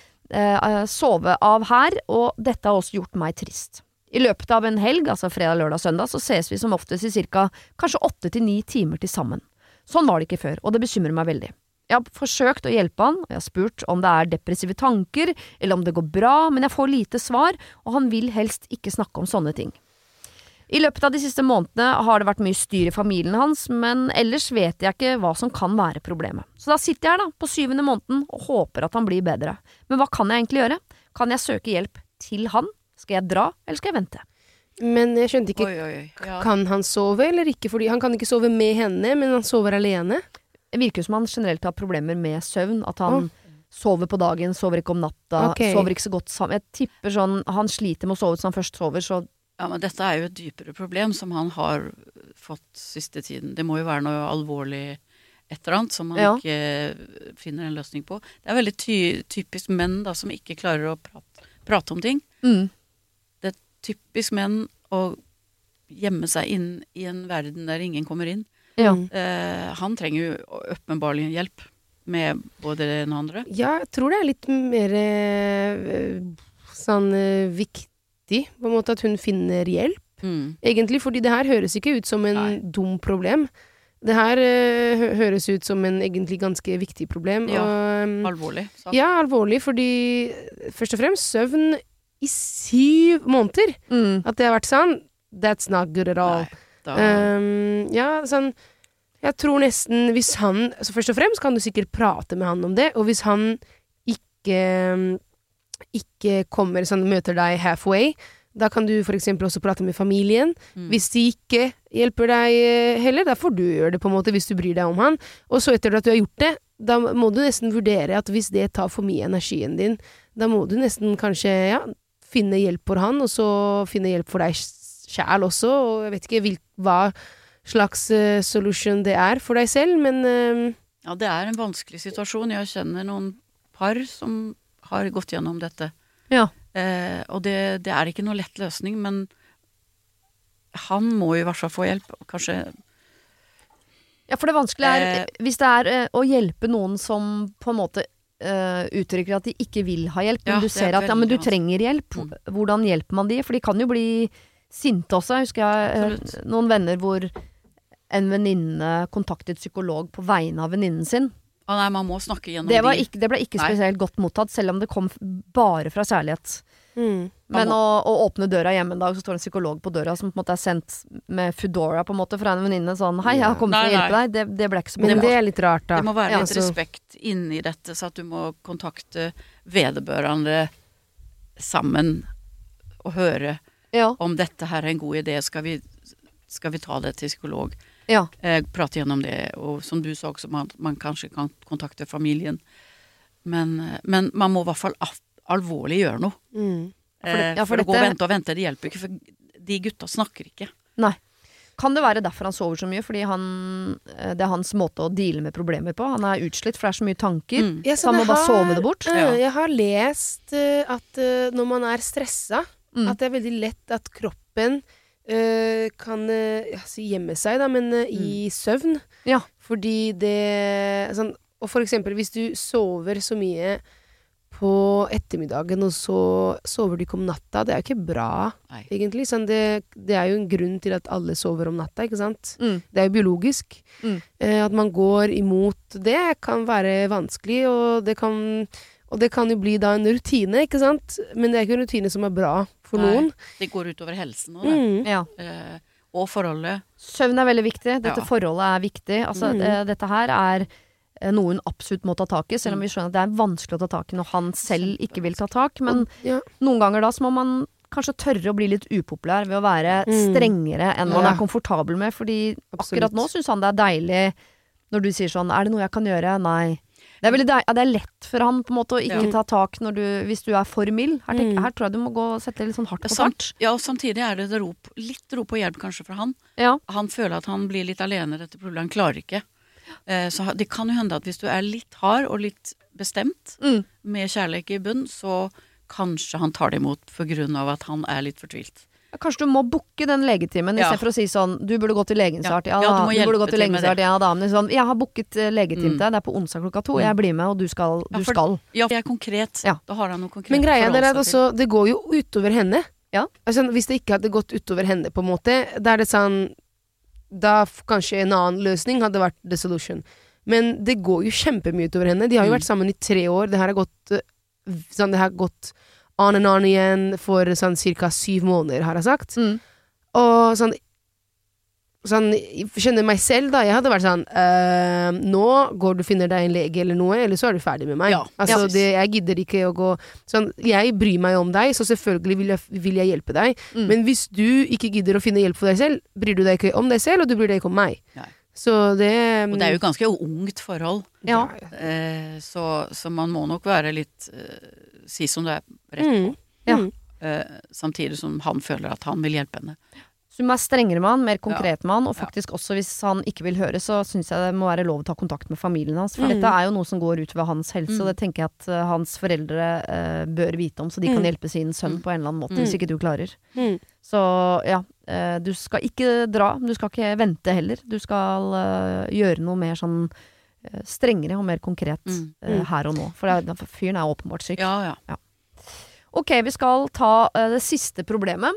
sove av her, og dette har også gjort meg trist. I løpet av en helg, altså fredag, lørdag, søndag, så ses vi som oftest i cirka kanskje 8 til 9 timer til sammen. Sånn var det ikke før, og det bekymrer meg veldig. Jeg har forsøkt å hjelpe han, og jeg har spurt om det er depressive tanker, eller om det går bra, men jeg får lite svar, og han vil helst ikke snakke om sånne ting. I løpet av de siste månedene har det vært mye styr i familien hans, men ellers vet jeg ikke hva som kan være problemet. Så da sitter jeg på 7. måneden og håper at han blir bedre. Men hva kan jeg egentlig gjøre? Kan jeg søke hjelp til han? Skal jeg dra, eller skal jeg vente? Men jeg skjønte ikke, kan han sove eller ikke? Fordi han kan ikke sove med henne, men han sover alene. Det virker som han generelt har problemer med søvn, at han sover på dagen, sover ikke om natta, sover ikke så godt sammen. Jeg tipper sånn, han sliter med å sove så han først sover, så... Ja, men dette er jo et dypere problem som han har fått siste tiden. Det må jo være noe alvorlig et eller annet som han ikke finner en løsning på. Det er veldig typisk menn da, som ikke klarer å prate om ting. Det er typisk menn å gjemme seg inn i en verden der ingen kommer inn. Han trenger jo åpenbarlig hjelp med både det ene og andre. Ja, jeg tror det er litt mer sånn viktig på en måte at hun finner hjelp. Egentlig, fordi det her høres ikke ut som en dum problem. Det her høres ut som en egentlig ganske viktig problem. Ja, alvorlig. Så. Ja, alvorlig, fordi først og fremst søvn i 7 måneder. At det har vært sånn, that's not good at all. Ja, sånn, jeg tror nesten hvis han, altså først og fremst kan du sikkert prate med han om det, og hvis han ikke kommer sånn, møter deg halfway, da kan du for eksempel også prate med familien. Hvis de ikke hjelper deg heller, da får du gjøre det på en måte hvis du bryr deg om han. Og så etter at du har gjort det, da må du nesten vurdere at hvis det tar for mye energien din, da må du nesten kanskje finne hjelp for han, og så finne hjelp for deg selv også. Og jeg vet ikke hva slags solution det er for deg selv, men Ja, det er en vanskelig situasjon. Jeg kjenner noen par som har gått gjennom dette. Ja. Og det er ikke noe lett løsning, men han må i hvert fall få hjelp. Kanskje Ja, for det vanskelige hvis det er å hjelpe noen som på en måte uttrykker at de ikke vil ha hjelp, men du ser at men du trenger hjelp. Hvordan hjelper man de? For de kan jo bli sinte også. Jeg husker noen venner hvor en venninne kontaktet psykolog på vegne av venninnen sin. Nei, man må snakke gjennom det ble ikke spesielt godt mottatt, selv om det kom bare fra kjærlighet. Men å åpne døra hjemme en dag, så står en psykolog på døra som på en måte er sendt med Foodora på en måte fra en venninne sånn, hei, jeg har kommet for å hjelpe deg. Det ble ikke så bra. Men det er litt rart da. Det må være litt respekt inni dette, så at du må kontakte vedbørende sammen og høre om dette her er en god idé. Skal vi ta det til psykolog? Prate gjennom det, og som du sa også, man kanskje kan kontakte familien, men man må i hvert fall alvorlig gjøre noe. For å gå og vente, det hjelper ikke, for de gutta snakker ikke. Nei. Kan det være derfor han sover så mye? Fordi det er hans måte å deale med problemer på. Han er utslitt, for det er så mye tanker. Så han må bare sove det bort. Jeg har lest at når man er stresset, at det er veldig lett at kroppen kan gjemme seg da, men i søvn. Fordi det sånn, og for eksempel hvis du sover så mye på ettermiddagen, og så sover du ikke om natta, det er jo ikke bra egentlig, sånn, det er jo en grunn til at alle sover om natta, ikke sant? Det er jo biologisk. At man går imot det kan være vanskelig, og det kan jo bli da en rutine, ikke sant? Men det er ikke en rutine som er bra for noen. Det går utover helsen også, og forholdet. Søvn er veldig viktig. Dette forholdet er viktig. Altså, dette her er noe hun absolutt må ta tak i, selv om vi skjønner at det er vanskelig å ta tak i når han selv ikke vil ta tak. Men noen ganger da så må man kanskje tørre å bli litt upopulær ved å være strengere enn man er komfortabel med, fordi akkurat nå synes han det er deilig når du sier sånn, er det noe jeg kan gjøre? Nei. Det er, det er lett for han på en måte å ikke ta tak hvis du er for mild. Her tror jeg du må gå og sette litt sånn hardt på hardt. Ja, og samtidig er det litt rop på hjelp kanskje fra han. Han føler at han blir litt alene i dette problemet, han klarer ikke. Så det kan jo hende at hvis du er litt hard og litt bestemt med kjærlighet i bunn, så kanskje han tar det imot for grunn av at han er litt fortvilt. Kanskje du må booke den legetimen i stedet for å si sånn, du burde gå til legen snart. Du burde gå til legen snart. Men sånn, jeg har booket legetime til deg, det er på onsdag 2:00, jeg blir med, og du skal. Ja, det er konkret. Da har han noe konkret. Men greia er at også, det går jo utover henne. Altså, hvis det ikke hadde gått utover henne på en måte, da er det sånn, da kanskje en annen løsning hadde vært the solution. Men det går jo kjempemye utover henne. De har jo vært sammen i 3 år. Det har gått on and on igjen for sånn cirka 7 måneder, har jeg sagt. Og sånn, skjønner meg selv da, jeg hadde vært sånn, nå går du og finner deg en lege eller noe, eller så er du ferdig med meg. Altså, jeg gidder ikke å gå, sånn, jeg bryr meg om deg, så selvfølgelig vil jeg hjelpe deg. Men hvis du ikke gidder å finne hjelp for deg selv, bryr du deg ikke om deg selv, og du bryr deg ikke om meg. Så og det er jo ganske ungt forhold. Så man må nok være litt si som det er rett på. Samtidig som han føler at han vil hjelpe henne. Så du må være strengere med han, mer konkret med han, og faktisk også hvis han ikke vil høre, så synes jeg det må være lov å ta kontakt med familien hans, for dette er jo noe som går utover hans helse, og det tenker jeg at hans foreldre bør vite om, så de kan hjelpe sin sønn på en eller annen måte, hvis ikke du klarer. Så du skal ikke dra, du skal ikke vente heller, du skal gjøre noe mer sånn strengere og mer konkret her og nå, for fyren er åpenbart syk. Ok, vi skal ta det siste problemet,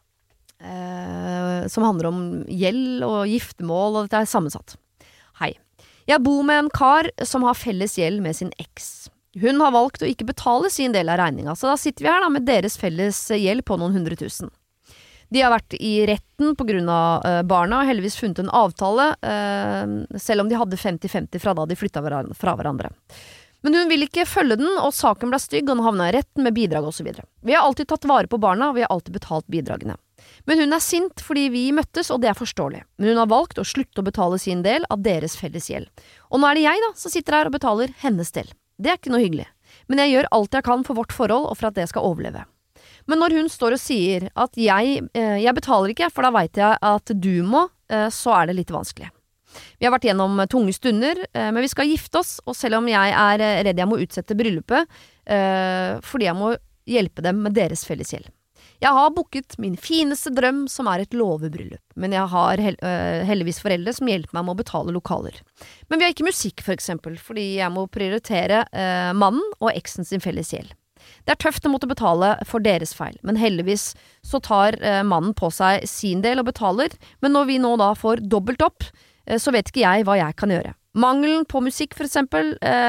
som handler om gjeld og giftermål, og dette er sammensatt. Hei. Jeg bor med en kar som har felles gjeld med sin eks. Hun har valgt å ikke betale sin del av regninga, så da sitter vi her da med deres felles gjeld på noen 100 000. De har vært i retten på grunn av barna, og heldigvis funnet en avtale, selv om de hadde 50-50 fra da de flyttet fra hverandre. Men hun vil ikke følge den, og saken ble stygg, og den havna i retten med bidrag og så videre. Vi har alltid tatt vare på barna, og vi har alltid betalt bidragene. Men hun er sint fordi vi møttes, og det er forståelig. Men hun har valgt å slutte å betale sin del av deres felles gjeld. Og nå er det jeg da, som sitter her og betaler hennes del. Det er ikke noe hyggelig. Men jeg gjør alt jeg kan for vårt forhold, og for at det skal overleve. Men når hun står og sier at jeg betaler ikke, for da vet jeg at du må, så er det litt vanskelig. Vi har vært gjennom tunge stunder, men vi skal gifte oss, og selv om jeg er redd jeg må utsette bryllupet, fordi jeg må hjelpe dem med deres felles gjeld. Jeg har booket min fineste drøm, som er et låvebryllup, men jeg har heldigvis foreldre som hjelper meg med å betale lokaler. Men vi har ikke musikk for eksempel, fordi jeg må prioritere mannen og eksen sin felles gjeld. Det er tøft å måtte betale for deres feil, men heldigvis så tar mannen på seg sin del og betaler, men når vi nå da får dobbelt opp, så vet ikke jeg hva jeg kan gjøre. Mangelen på musikk for eksempel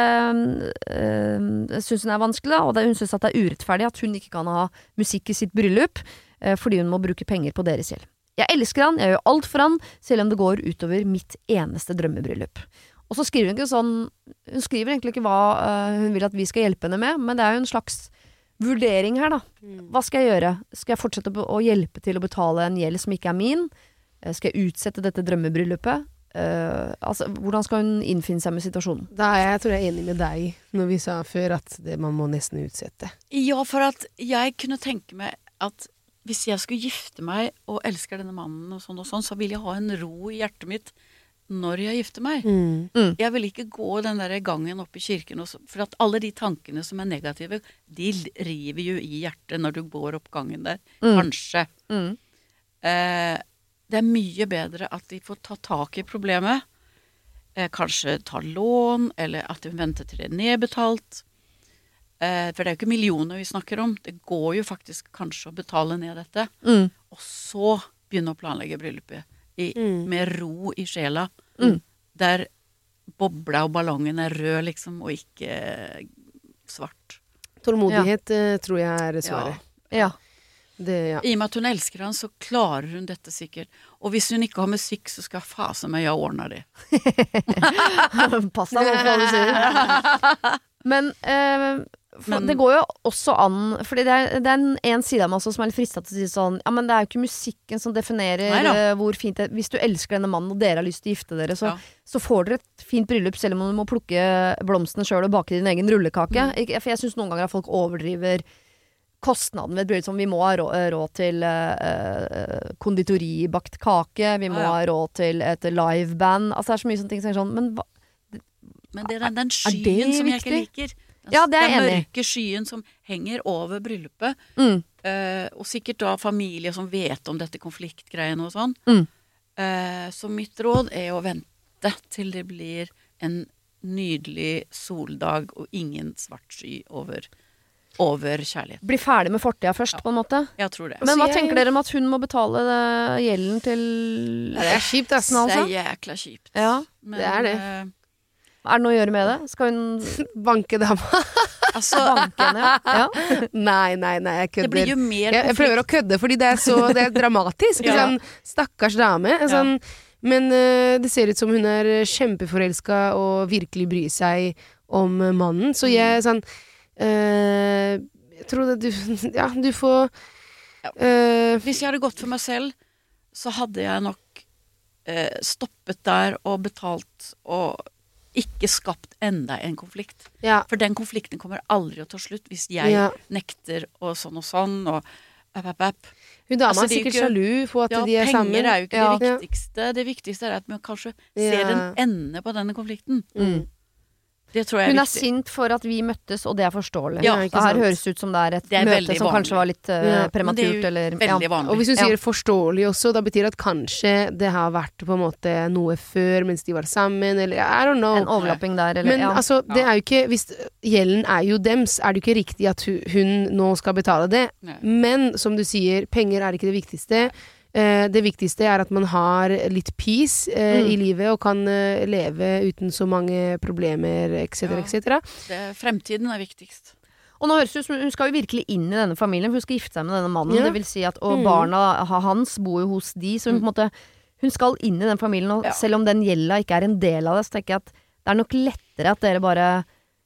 synes hun er vanskelig da, og hun synes at det er urettferdig at hun ikke kan ha musikk i sitt bryllup fordi hun må bruke penger på deres gjeld. Jeg elsker han, jeg gjør alt for han, selv om det går utover mitt eneste drømmebryllup. Og så skriver hun ikke sånn, hun skriver egentlig ikke hva hun vil at vi skal hjelpe henne med, men det er jo en slags vurdering her da. Hva skal jeg gjøre? Skal jeg fortsette å hjelpe til å betale en gjeld som ikke er min? Skal jeg utsette dette drømmebryllupet? Hvordan skal hun innfinne seg med situasjonen? Da er jeg tror jeg er enig med deg når vi sa før at man må nesten utsette. Ja, for at jeg kunne tenke meg at hvis jeg skulle gifte meg og elsker denne mannen og sånn, så vil jeg ha en ro i hjertet mitt når jeg gifter meg. Jeg vil ikke gå den der gangen opp i kirken, for at alle de tankene som er negative, de river jo i hjertet når du går opp gangen der. Kanskje. Det er mye bedre at de får ta tak i problemet, kanskje ta lån, eller at de venter til det er nedbetalt. For det er jo ikke millioner vi snakker om, det går jo faktisk kanskje å betale ned dette, og så begynne å planlegge bryllupet med ro i sjela, der bobla og ballongen er rød liksom, og ikke svart. Tålmodighet tror jeg er svaret. Ja. Ja. I og med at hun elsker han, så klarer hun dette sikkert. Og hvis hun ikke har musikk, så skal jeg fase meg, jeg ordner det. Pass deg hva du sier. Men det går jo også an, fordi det er en side av meg også som er litt fristet til å si sånn, ja, men det er jo ikke musikken som definerer hvor fint det er. Hvis du elsker denne mannen, og dere har lyst til å gifte dere, så får dere et fint bryllup, selv om du må plukke blomstene selv og bake din egen rullekake. For jeg synes noen ganger at folk overdriver kostnaden ved et bryllup, som vi må ha råd til konditoribakt kake, vi må ha råd til et liveband, altså det er så mye sånne ting sånn, men det er den skyen som jeg ikke liker. Den mørke skyen som henger over bryllupet, og sikkert da familie som vet om dette konfliktgreiene og sånn. Så mitt råd er å vente til det blir en nydelig soldag og ingen svart sky over kjærlighet. Bli ferdig med fortida først, på en måte. Jeg tror det. Men hva tenker dere om at hun må betale gjelden til det er kjipt, ass. Det er jækla kjipt. Ja, det er det. Er det noe å gjøre med det? Skal hun banke dama? Banke henne, ja. Nei, jeg kødder. Det blir jo mer jeg prøver å kødde, fordi det er dramatisk. Sånn, stakkars dame. Sånn, men det ser ut som hun er kjempeforelsket og virkelig bryr seg om mannen. Så jeg sånn jeg tror at du får Hvis jeg hadde gått for meg selv, så hadde jeg nok stoppet der og betalt og ikke skapt enda en konflikt. For den konflikten kommer aldri å ta slutt hvis jeg nekter og sånn og Hun dama er sikkert sjalu på at de er sammen. Penger er jo ikke det viktigste. Det viktigste er at man kanskje ser en ende på denne konflikten. Det tror jeg er Hun er viktig. sint for at vi møttes, og det er forståelig. Ja, det her høres ut som det er et møte som kanskje var litt prematurt. Eller, veldig vanlig. Og hvis du sier forståelig også, da betyr det at kanskje det har vært på en måte noe før mens de var sammen, eller I don't know. En overlapping der, eller Men altså, det er jo ikke, hvis gjelden er jo dems, er det jo ikke riktig at hun nå skal betale det. Men som du sier, penger er ikke det viktigste. Det viktigste er at man har litt peace I livet og kan leve uten så mange problemer, etc. Fremtiden er viktigst. Og nå høres det ut som hun skal jo virkelig inn I denne familien, for hun skal gifte seg med denne mannen. Det vil si at, og barna hans bor jo hos de, så hun på en måte hun skal inn I den familien, og selv om den gjelda ikke en del av det, så tenker jeg at det nok lettere at dere bare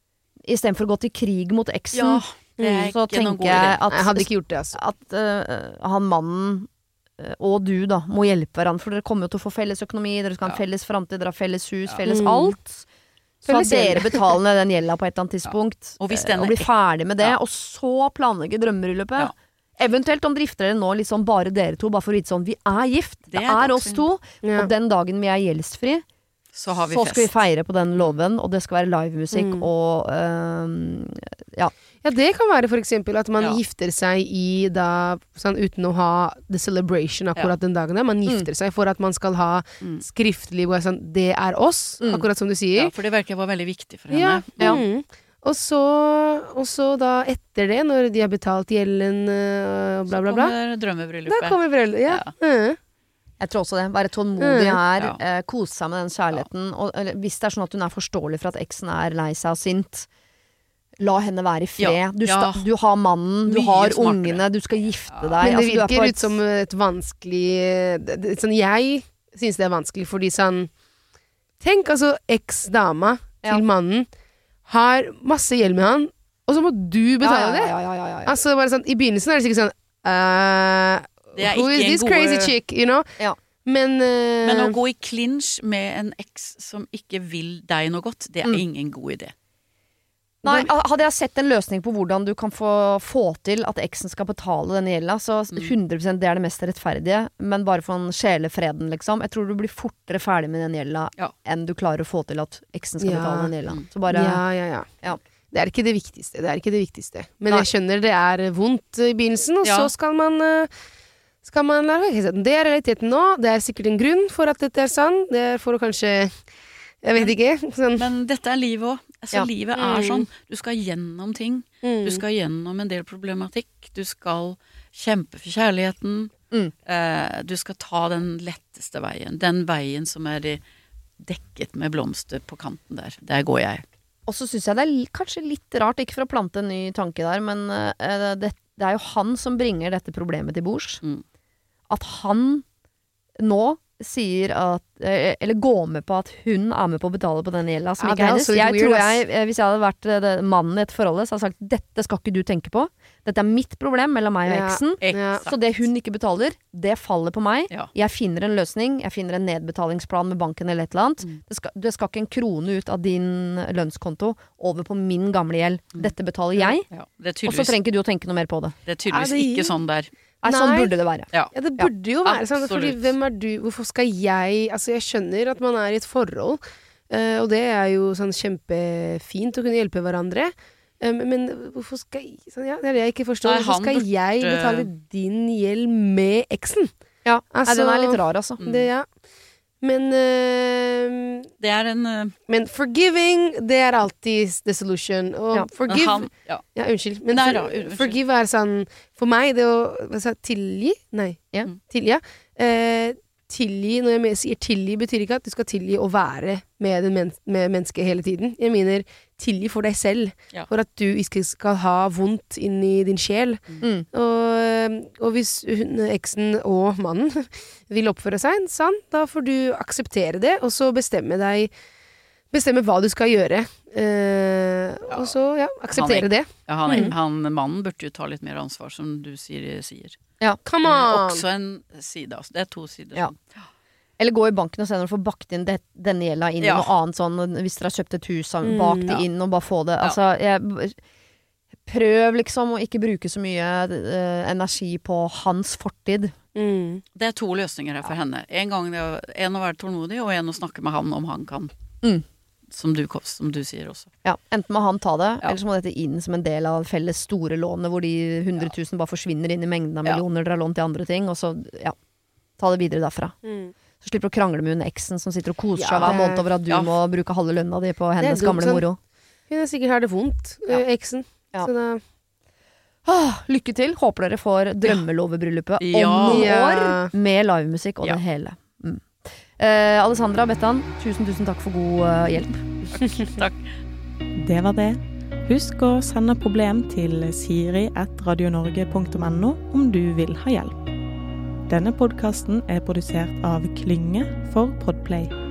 i stedet for å gå til krig mot eksen, Ja, det er så ikke noen tenker god idé. jeg Jeg hadde ikke gjort det, altså. at han mannen og du da må hjelpe hverandre, for dere kommer jo til å få felles økonomi, dere skal ha en felles framtid, dere har felles hus, felles alt. Så Felles at dere gjeld. betaler ned den gjelda på et eller annet tidspunkt, Og hvis den og er blir ferdig med det, Ja. og så planlegge drømmebryllupet. Ja. Eventuelt om drifter dere nå liksom bare dere to, bare for å vite sånn, vi er gift, det Det er er oss to, Ja. og den dagen vi er gjeldsfri, Så har vi så fest. skal vi feire på den låven, og det skal være livemusikk og ja. Ja, det kan være for eksempel at man Ja. gifter seg i da, sånn, uten å ha the celebration akkurat den dagen der. Man gifter seg for at man skal ha skriftlig, hvor sånn, det er oss, akkurat som du sier. Ja, for det verker var veldig viktig for henne. Ja. Ja. Og så da etter det, når de har betalt gjelden og bla bla Så bla, kommer da drømmebryllupet. kommer foreldre. Ja. Mhm. Jeg tror også det. Være tålmodig her, Ja. kose seg med den kjærligheten. Og, eller, hvis det er sånn at hun er forståelig for at eksen er lei seg og sint, la henne være i fred. Ja. Du har mannen, du Mye har smartere. ungene, du skal gifte deg. Men det Altså, du er på virker et- ut som et vanskelig sånn, jeg syns det er vanskelig, fordi sånn tenk altså eksdama Ja. til mannen har masse gjeld med han, og så må du betale det. Ja. Altså bare sånn, i begynnelsen er det sikkert sånn Det er who ikke is en this gode- crazy chick, you know? Ja. Men, Men å gå i clinch med en eks som ikke vil deg noe godt, det er ingen god idé. Nei, hadde jeg sett en løsning på hvordan du kan få til at eksen skal betale denne gjelda, så 100% det er det mest rettferdige, men bare for den sjelefreden, liksom. Jeg tror du blir fortere ferdig med den gjelda Ja. enn du klarer å få til at eksen skal Ja. betale den gjelda. Så bare ja. Ja. Det er ikke det viktigste. Det er ikke det viktigste. Men Nei. jeg skjønner det er vondt i begynnelsen, og Ja. så skal man det er realiteten nå. Det er sikkert en grunn for at dette er sann. Det er for å kanskje Jeg vet ikke. Sånn. Men dette er livet òg. Altså, Ja. Livet er sånn. Du skal gjennom ting. Du skal gjennom en del problematikk. Du skal kjempe for kjærligheten. Du skal ta den letteste veien. Den veien som er dekket med blomster på kanten der. Der går jeg. Og så syns jeg det er kanskje litt rart, ikke for å plante en ny tanke der, men det er jo han som bringer dette problemet til bords. At han nå sier at eller går med på at hun er med på å betale på den gjelda som Ja, ikke det er er hennes. også litt Jeg weird, tror ass. hvis jeg hadde vært mannen i et forhold, så hadde jeg sagt dette skal ikke du tenke på. Dette er mitt problem mellom meg og Ja. eksen. Ja. Så det hun ikke betaler, det faller på meg. Ja. Jeg finner en løsning. Jeg finner en nedbetalingsplan med banken eller et eller annet. Det skal ikke en krone ut av din lønnskonto over på min gamle gjeld. Dette betaler jeg. Ja, det er Og så tydeligvis, trenger ikke du å tenke noe mer på det. det er tydeligvis Ja, det- ikke sånn der. Nei, sånn Nei. burde det være. Ja. Ja, det burde jo være sånn. Fordi absolutt. hvem er du? Hvorfor skal jeg Altså, jeg skjønner at man er i et forhold, og det er jo sånn kjempefint å kunne hjelpe hverandre. Men hvorfor skal jeg sånn, ja, det er det jeg ikke forstår. Nei, Hvorfor han skal jeg burde- betale din gjeld med eksen? Ja, Altså- den er litt rar, altså. Det, ja. Men Det er en Men forgiving, det er alltid the solution. Og Ja, forgive han, ja. Ja, unnskyld. Men Nei da, unnskyld. forgive er sånn For meg, det å hva sa jeg, tilgi? Nei. Ja. Tilgi, ja. Tilgi, når jeg sier tilgi, betyr ikke at du skal tilgi å være med mennesket hele tiden. Jeg mener tilgi for deg selv. Ja. For at du ikke skal ha vondt inni din sjel. Og hvis eksen og mannen vil oppføre seg sånn, da får du akseptere det, og så bestemme hva du skal gjøre. Og så, akseptere det. Ja, han mannen burde jo ta litt mer ansvar, som du sier. Ja. Come on! Også en side, altså. Det er to sider. Ja. Sånn. Eller gå i banken og se når du får bakt inn denne gjelda inn i Ja. noe annet sånn. Hvis dere har kjøpt et hus, bak det inn og bare få det. Altså, prøv liksom å ikke bruke så mye energi på hans fortid. Det er to løsninger her for henne. En å være tålmodig, og en å snakke med han om han kan. Som du sier også. Ja, enten må han ta det, eller så må dette inn som en del av felles store lånet, hvor de 100 000 bare forsvinner inn i mengden av millioner dere har lånt til andre ting, og så ta det videre derfra. Så slipper du å krangle med hun eksen som sitter og koser seg hver måned over at du må bruke halve lønna di på hennes dumt, gamle sånn. moro. Hun er sikkert har det vondt, eksen. Ja. Så da Lykke til. Håper dere får drømmelovebryllupet Ja. om noen Ja. år med livemusikk og det hele. Alessandra Bettan, tusen takk for god hjelp. Takk. Det var det. Husk å sende problem til siri@radionorge.no om du vil ha hjelp. Denne podcasten er produsert av Klynge for Podplay.